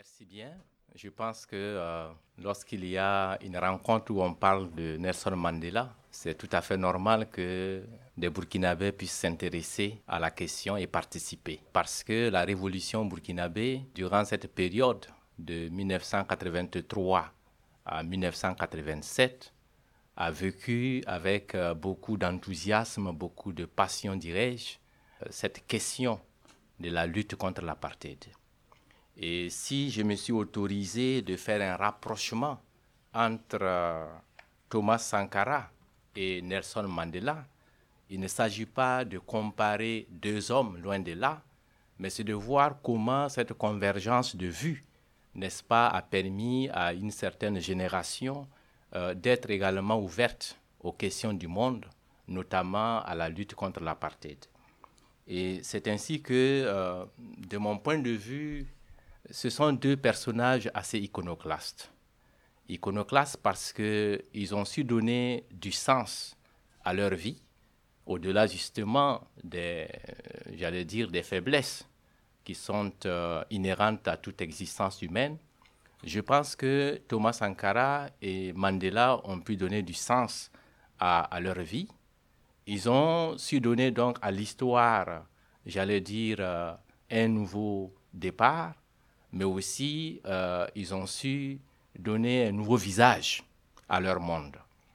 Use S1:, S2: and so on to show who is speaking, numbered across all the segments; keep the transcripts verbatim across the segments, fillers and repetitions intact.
S1: Merci bien. Je pense que euh, lorsqu'il y a une rencontre où on parle de Nelson Mandela, c'est tout à fait normal que des Burkinabés puissent s'intéresser à la question et participer. Parce que la révolution burkinabé, durant cette période de dix-neuf cent quatre-vingt-trois à dix-neuf cent quatre-vingt-sept, a vécu avec euh, beaucoup d'enthousiasme, beaucoup de passion, dirais-je, euh, cette question de la lutte contre l'apartheid. Et si je me suis autorisé de faire un rapprochement entre euh, Thomas Sankara et Nelson Mandela, il ne s'agit pas de comparer deux hommes, loin de là, mais c'est de voir comment cette convergence de vues, n'est-ce pas, a permis à une certaine génération euh, d'être également ouverte aux questions du monde, notamment à la lutte contre l'apartheid. Et c'est ainsi que, euh, de mon point de vue, ce sont deux personnages assez iconoclastes. Iconoclastes parce qu'ils ont su donner du sens à leur vie, au-delà justement des, j'allais dire, des faiblesses qui sont euh, inhérentes à toute existence humaine. Je pense que Thomas Sankara et Mandela ont pu donner du sens à, à leur vie. Ils ont su donner donc à l'histoire, j'allais dire, euh, un nouveau départ, mais aussi euh, ils ont su donner un nouveau visage à leur monde.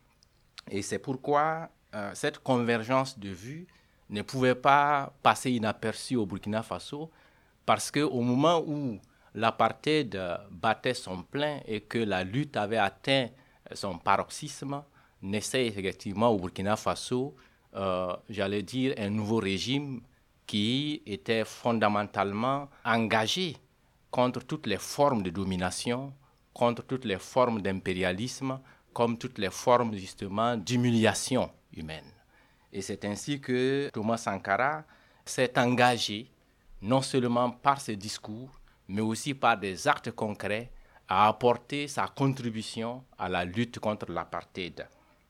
S1: Et c'est pourquoi euh, cette convergence de vues ne pouvait pas passer inaperçue au Burkina Faso, parce qu'au moment où l'apartheid battait son plein et que la lutte avait atteint son paroxysme, naissait effectivement au Burkina Faso, euh, j'allais dire, un nouveau régime qui était fondamentalement engagé contre toutes les formes de domination, contre toutes les formes d'impérialisme, comme toutes les formes justement d'humiliation humaine. Et c'est ainsi que Thomas Sankara s'est engagé, non seulement par ses discours, mais aussi par des actes concrets, à apporter sa contribution à la lutte contre l'apartheid.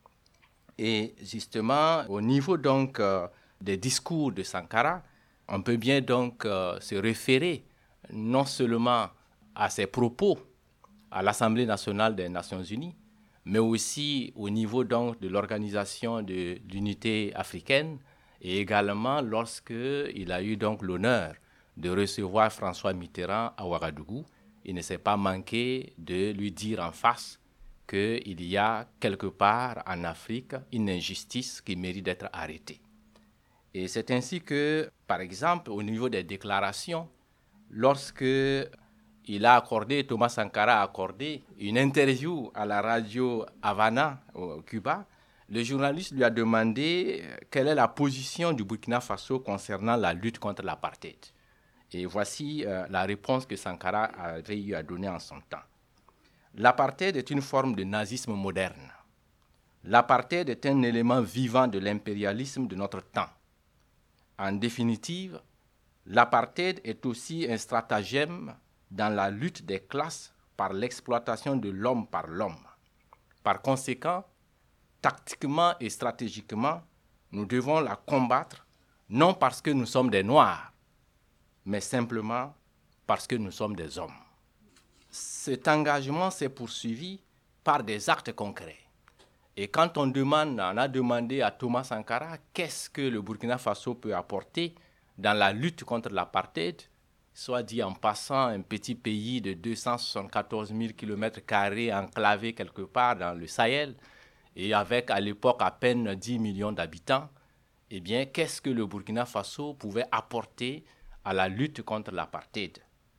S1: Et justement, au niveau donc euh, des discours de Sankara, on peut bien donc euh, se référer non seulement à ses propos à l'Assemblée nationale des Nations unies, mais aussi au niveau donc de l'Organisation de l'Unité africaine et également lorsqu'il a eu donc l'honneur de recevoir François Mitterrand à Ouagadougou. Il ne s'est pas manqué de lui dire en face qu'il y a quelque part en Afrique une injustice qui mérite d'être arrêtée. Et c'est ainsi que, par exemple, au niveau des déclarations, lorsque il a accordé, Thomas Sankara a accordé une interview à la radio Havana, au Cuba, le journaliste lui a demandé quelle est la position du Burkina Faso concernant la lutte contre l'apartheid. Et voici euh, la réponse que Sankara avait eu à donner en son temps. L'apartheid est une forme de nazisme moderne. L'apartheid est un élément vivant de l'impérialisme de notre temps. En définitive, l'apartheid est aussi un stratagème dans la lutte des classes par l'exploitation de l'homme par l'homme. Par conséquent, tactiquement et stratégiquement, nous devons la combattre, non parce que nous sommes des Noirs, mais simplement parce que nous sommes des hommes. Cet engagement s'est poursuivi par des actes concrets. Et quand on demande, on a demandé à Thomas Sankara qu'est-ce que le Burkina Faso peut apporter dans la lutte contre l'apartheid, soit dit en passant, un petit pays de deux cent soixante-quatorze mille kilomètres carrés enclavé quelque part dans le Sahel, et avec à l'époque à peine dix millions d'habitants, eh bien, qu'est-ce que le Burkina Faso pouvait apporter à la lutte contre l'apartheid?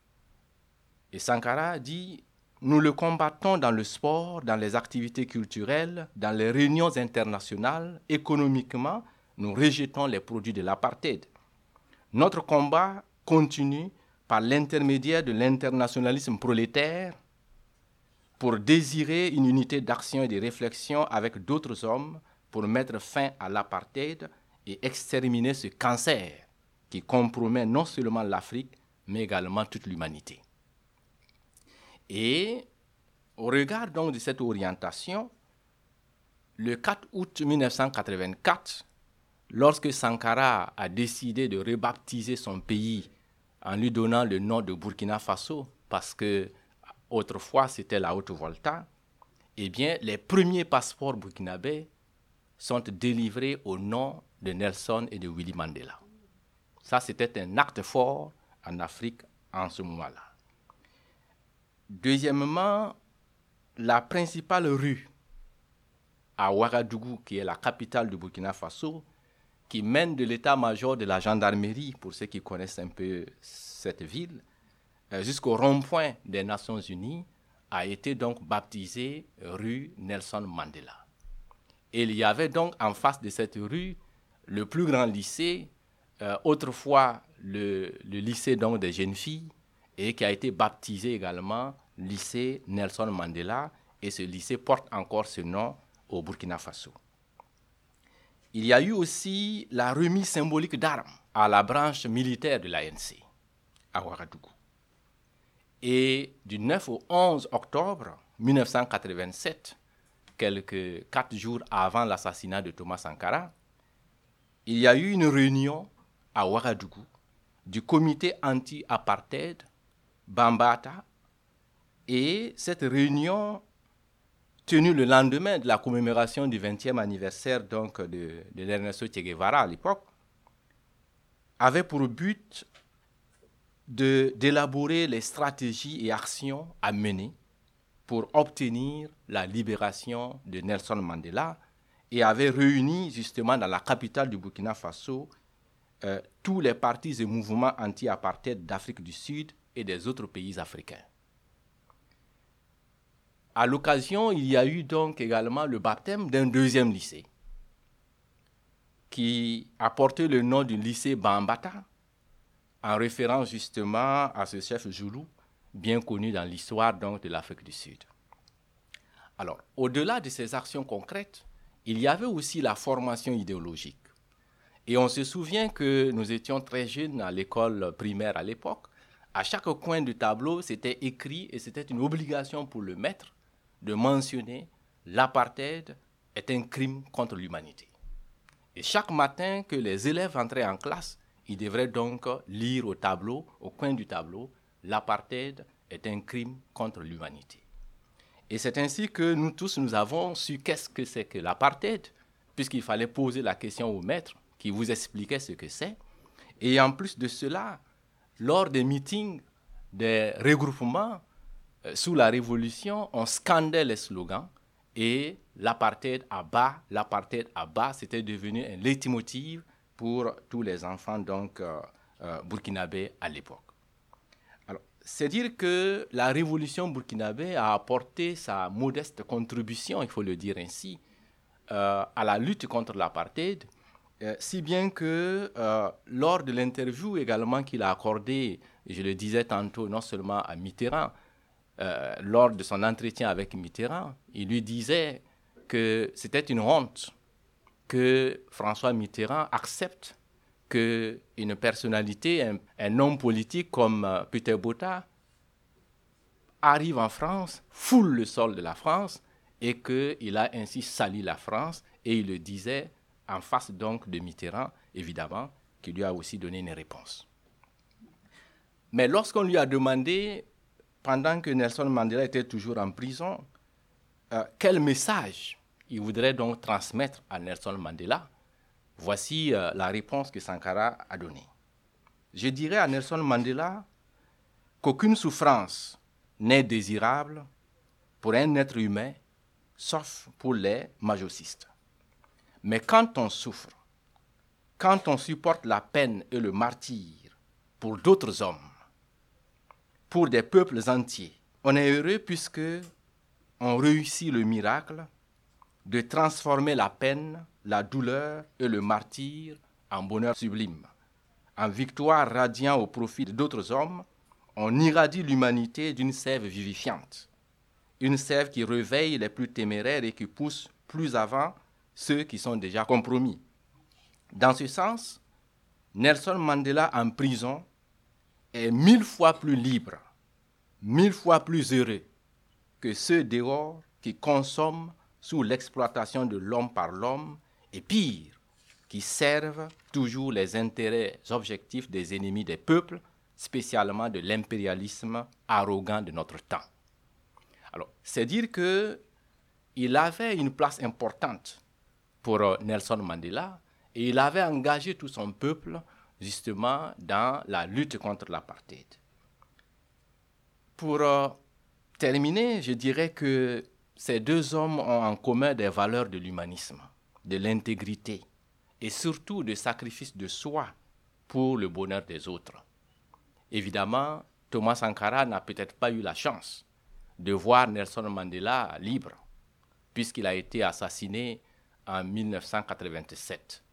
S1: Et Sankara dit, nous le combattons dans le sport, dans les activités culturelles, dans les réunions internationales, économiquement, nous rejetons les produits de l'apartheid. Notre combat continue par l'intermédiaire de l'internationalisme prolétaire pour désirer une unité d'action et de réflexion avec d'autres hommes pour mettre fin à l'apartheid et exterminer ce cancer qui compromet non seulement l'Afrique, mais également toute l'humanité. Et au regard donc de cette orientation, le quatre août mille neuf cent quatre-vingt-quatre, lorsque Sankara a décidé de rebaptiser son pays en lui donnant le nom de Burkina Faso, parce que autrefois c'était la Haute-Volta, eh bien, les premiers passeports burkinabés sont délivrés au nom de Nelson et de Willy Mandela. Ça, c'était un acte fort en Afrique en ce moment-là. Deuxièmement, la principale rue à Ouagadougou, qui est la capitale du Burkina Faso, qui mène de l'état-major de la gendarmerie, pour ceux qui connaissent un peu cette ville, jusqu'au rond-point des Nations Unies, a été donc baptisée rue Nelson Mandela. Et il y avait donc en face de cette rue le plus grand lycée, euh, autrefois le, le lycée donc des jeunes filles, et qui a été baptisé également lycée Nelson Mandela, et ce lycée porte encore ce nom au Burkina Faso. Il y a eu aussi la remise symbolique d'armes à la branche militaire de l'A N C, à Ouagadougou. Et du neuf au onze octobre mille neuf cent quatre-vingt-sept, quelques quatre jours avant l'assassinat de Thomas Sankara, il y a eu une réunion à Ouagadougou du comité anti-apartheid Bambata, et cette réunion, tenue le lendemain de la commémoration du vingtième anniversaire donc, de, de l'Ernesto Che Guevara à l'époque, avait pour but de, d'élaborer les stratégies et actions à mener pour obtenir la libération de Nelson Mandela, et avait réuni justement dans la capitale du Burkina Faso euh, tous les partis et mouvements anti-apartheid d'Afrique du Sud et des autres pays africains. À l'occasion, il y a eu donc également le baptême d'un deuxième lycée qui a porté le nom du lycée Bambata, en référence justement à ce chef Zoulou, bien connu dans l'histoire donc de l'Afrique du Sud. Alors, au-delà de ces actions concrètes, il y avait aussi la formation idéologique. Et on se souvient que nous étions très jeunes à l'école primaire à l'époque. À chaque coin du tableau, c'était écrit, et c'était une obligation pour le maître, de mentionner l'apartheid est un crime contre l'humanité. Et chaque matin que les élèves entraient en classe, ils devraient donc lire au tableau, au coin du tableau, l'apartheid est un crime contre l'humanité. Et c'est ainsi que nous tous, nous avons su qu'est-ce que c'est que l'apartheid, puisqu'il fallait poser la question au maître qui vous expliquait ce que c'est. Et en plus de cela, lors des meetings, des regroupements, euh, sous la Révolution, on scandait les slogans et l'apartheid à bas, l'apartheid à bas, c'était devenu un leitmotiv pour tous les enfants donc, euh, euh, burkinabés à l'époque. Alors, c'est dire que la révolution burkinabé a apporté sa modeste contribution, il faut le dire ainsi, euh, à la lutte contre l'apartheid, euh, si bien que euh, lors de l'interview également qu'il a accordée, je le disais tantôt, non seulement à Mitterrand, euh, lors de son entretien avec Mitterrand, il lui disait que c'était une honte que François Mitterrand accepte qu'une personnalité, un, un homme politique comme euh, Peter Botha arrive en France, foule le sol de la France et qu'il a ainsi sali la France, et il le disait en face donc de Mitterrand, évidemment, qui lui a aussi donné une réponse. Mais lorsqu'on lui a demandé, pendant que Nelson Mandela était toujours en prison, euh, quel message il voudrait donc transmettre à Nelson Mandela, voici euh, la réponse que Sankara a donnée. Je dirais à Nelson Mandela qu'aucune souffrance n'est désirable pour un être humain, sauf pour les majocistes. Mais quand on souffre, quand on supporte la peine et le martyre pour d'autres hommes, pour des peuples entiers, on est heureux puisque on réussit le miracle de transformer la peine, la douleur et le martyre en bonheur sublime. En victoire radiant au profit d'autres hommes, on irradie l'humanité d'une sève vivifiante, une sève qui réveille les plus téméraires et qui pousse plus avant ceux qui sont déjà compromis. Dans ce sens, Nelson Mandela en prison est mille fois plus libre, mille fois plus heureux que ceux dehors qui consomment sous l'exploitation de l'homme par l'homme et pire, qui servent toujours les intérêts objectifs des ennemis des peuples spécialement de l'impérialisme arrogant de notre temps. Alors, c'est dire qu'il avait une place importante pour Nelson Mandela et il avait engagé tout son peuple justement dans la lutte contre l'apartheid. Pour euh, terminer, je dirais que ces deux hommes ont en commun des valeurs de l'humanisme, de l'intégrité et surtout de sacrifice de soi pour le bonheur des autres. Évidemment, Thomas Sankara n'a peut-être pas eu la chance de voir Nelson Mandela libre, puisqu'il a été assassiné en mille neuf cent quatre-vingt-sept.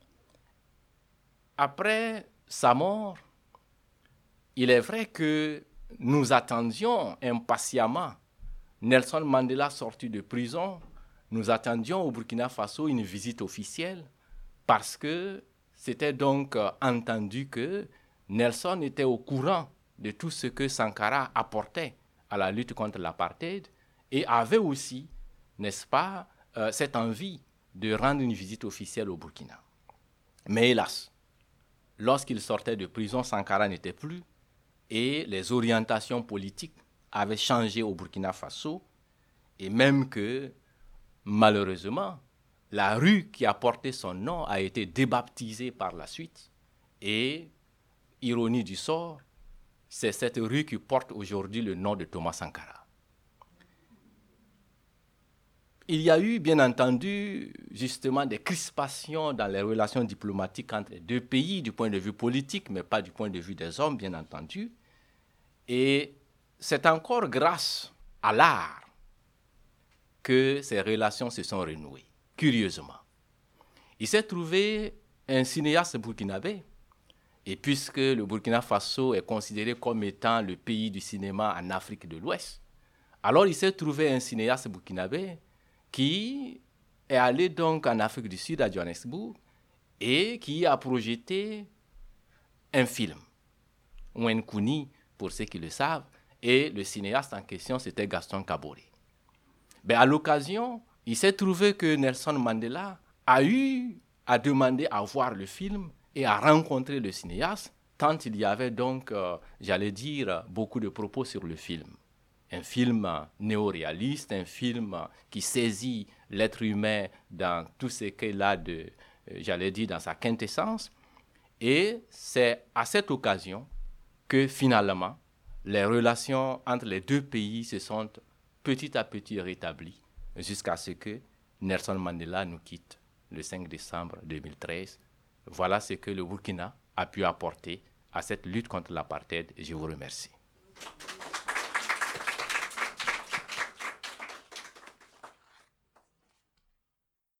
S1: Après sa mort, il est vrai que nous attendions impatiemment Nelson Mandela sorti de prison. Nous attendions au Burkina Faso une visite officielle parce que c'était donc entendu que Nelson était au courant de tout ce que Sankara apportait à la lutte contre l'apartheid et avait aussi, n'est-ce pas, euh, cette envie de rendre une visite officielle au Burkina. Mais hélas, lorsqu'il sortait de prison, Sankara n'était plus et les orientations politiques avaient changé au Burkina Faso et même que, malheureusement, la rue qui a porté son nom a été débaptisée par la suite et, ironie du sort, c'est cette rue qui porte aujourd'hui le nom de Thomas Sankara. Il y a eu, bien entendu, justement des crispations dans les relations diplomatiques entre les deux pays, du point de vue politique, mais pas du point de vue des hommes, bien entendu. Et c'est encore grâce à l'art que ces relations se sont renouées, curieusement. Il s'est trouvé un cinéaste burkinabé, et puisque le Burkina Faso est considéré comme étant le pays du cinéma en Afrique de l'Ouest, alors il s'est trouvé un cinéaste burkinabé qui est allé donc en Afrique du Sud, à Johannesburg, et qui a projeté un film, Mwenkuni, pour ceux qui le savent, et le cinéaste en question, c'était Gaston Kaboré. Ben, à l'occasion, il s'est trouvé que Nelson Mandela a eu à demander à voir le film et à rencontrer le cinéaste, tant il y avait donc, euh, j'allais dire, beaucoup de propos sur le film. Un film néo-réaliste, un film qui saisit l'être humain dans tout ce qu'il a de, euh, j'allais dire, dans sa quintessence. Et c'est à cette occasion que finalement, les relations entre les deux pays se sont petit à petit rétablies jusqu'à ce que Nelson Mandela nous quitte le cinq décembre deux mille treize. Voilà ce que le Burkina a pu apporter à cette lutte contre l'apartheid. Je vous remercie.